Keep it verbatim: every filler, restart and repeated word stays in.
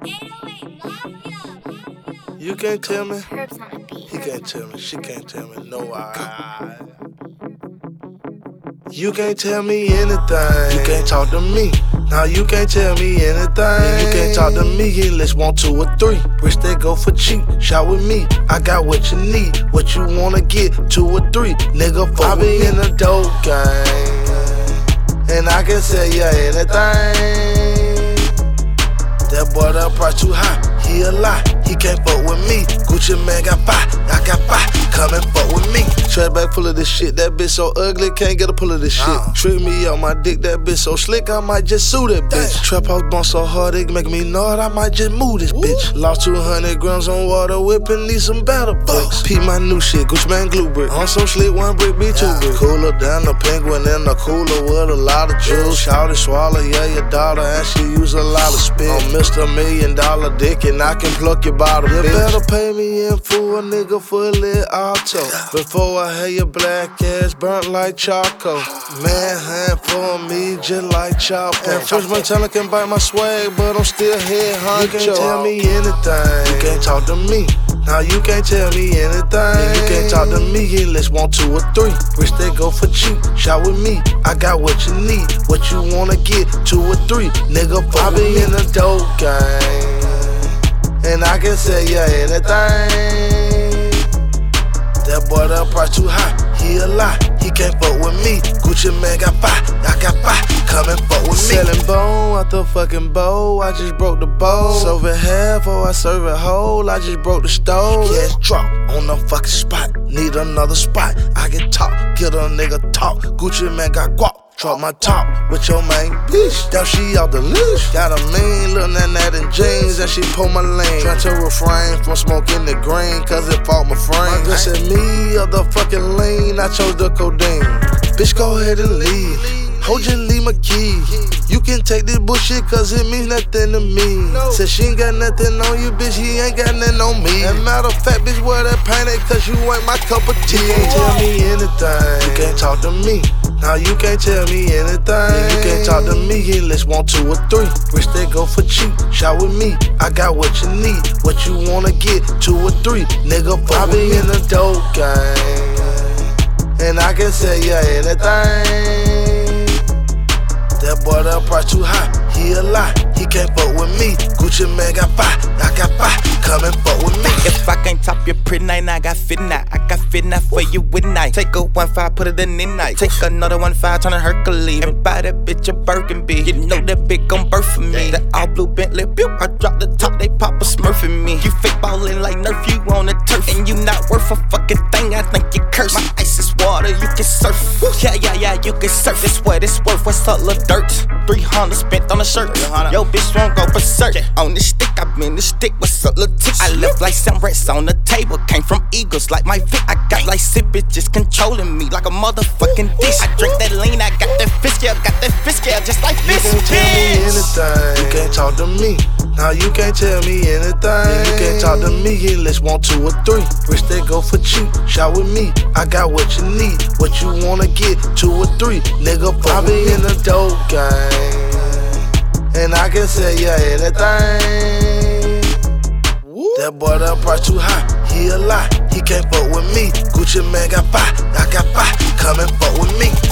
You can't tell me. He can't tell me. She can't tell me. No, I. You can't tell me anything. You can't talk to me. Now you can't tell me anything. You can't talk to me unless want two or three. Rich they go for cheap. Shot with me. I got what you need. What you wanna get? Two or three. Nigga, fuck with me. I be in the dope game, and I can sell you anything. That boy, the price too high. He a lie. He can't fuck with me. Gucci man got five. I got five. Come and fuck with me. Trap bag full of this shit. That bitch so ugly, can't get a pull of this shit. Uh. Trick me out my dick. That bitch so slick, I might just sue that bitch. Damn. Trap house bump so hard, it make me nod. I might just move this Ooh. bitch. Lost two hundred grams on water, whipping, need some battle bricks. Peep my new shit, Gucci man glue brick. On some slick, one brick be two yeah. brick. Cooler than the penguin in the cooler with a lot of juice. Shout it, swallow, yeah, your daughter, and she use a lot of spit. I'm Mister Million Dollar Dick, and I can pluck your bottom. You bitch. better pay me in full, a nigga fully auto. Before I had your black ass burnt like charcoal. Manhunt for me just like Chapo. And French Montana can bite my swag, but I'm still head honcho. You can't tell me anything. You can't talk to me. Now you can't tell me anything. You can't talk to me unless want two or three. Rich they go for cheap. Shot with me. I got what you need. What you wanna get? Two or three. Nigga, fuck I be in the dope game, and I can sell you anything. That boy, the price too high. He a lie. He can't fuck with me. Gucci man got five. I got five. Come and fuck with me. Selling bone out the fucking bowl. I just broke the bowl. Serve it half or I serve it whole. I just broke the stove. Cash drop on the fucking spot. Need another spot. I can talk. Get a nigga talk. Gucci man got guap. Drop my top with your main bitch. Now she out the leash. Got a mean little nanette in jeans, and she pull my lane. Trying to refrain from smoking the green, cause it fought my frame. My girl said me of the fucking lean, I chose the codeine. Bitch, go ahead and leave. Hold your leave my key. You can take this bullshit cause it means nothing to me. Said she ain't got nothing on you, bitch, he ain't got nothing on me. And matter of fact, bitch, wear that painted cause you ain't my cup of tea. You can't tell me anything. You can't talk to me. Now you can't tell me anything. You can't talk to me unless want two or three. Rich they go for cheap. Shot with me. I got what you need. What you wanna get? Two or three. Nigga, fuck I be in the dope game, and I can sell you anything. That boy, the price too high. He a lie. He can't fuck with me. Gucci man got five. I got five. Come and fuck with me. If I can't top your pretty night, I got fit night. I got fit night for you with night. Take a one five, put it in the night. Take another one five, turn a Hercules. And buy that bitch a Birkin. You know that bitch gon' birth for me. That all blue Bentley, pew. I drop the top, they pop a smurf in me. You fake ballin' like Nerf, you on the turf. And you not worth a fucking thing, I think you curse. My ice is water, you can surf. Yeah, yeah, yeah, you can surf. This what it's worth, what's up, little dirt? three hundred spent on a shirt. Yo, bitch won't go berserk. On this stick, I been the stick, what's up, little tick? I left like some rats on the table. Came from Eagles like my Vic. I got like sip bitches controlling me like a motherfucking dish. I drink that lean, I got that fish scale, got that fish scale just like fish. You can't tell me anything. You can't talk to me. Now you can't tell me anything. You can't talk to me unless want two or three. Rich they go for cheap. Shot with me. I got what you need. What you wanna get? Two or three. Nigga, fuck I be in the dope game, and I can sell you anything. That boy, the price too high. He a lie. He can't fuck with me. Gucci man got five. I got five. Come and fuck with me.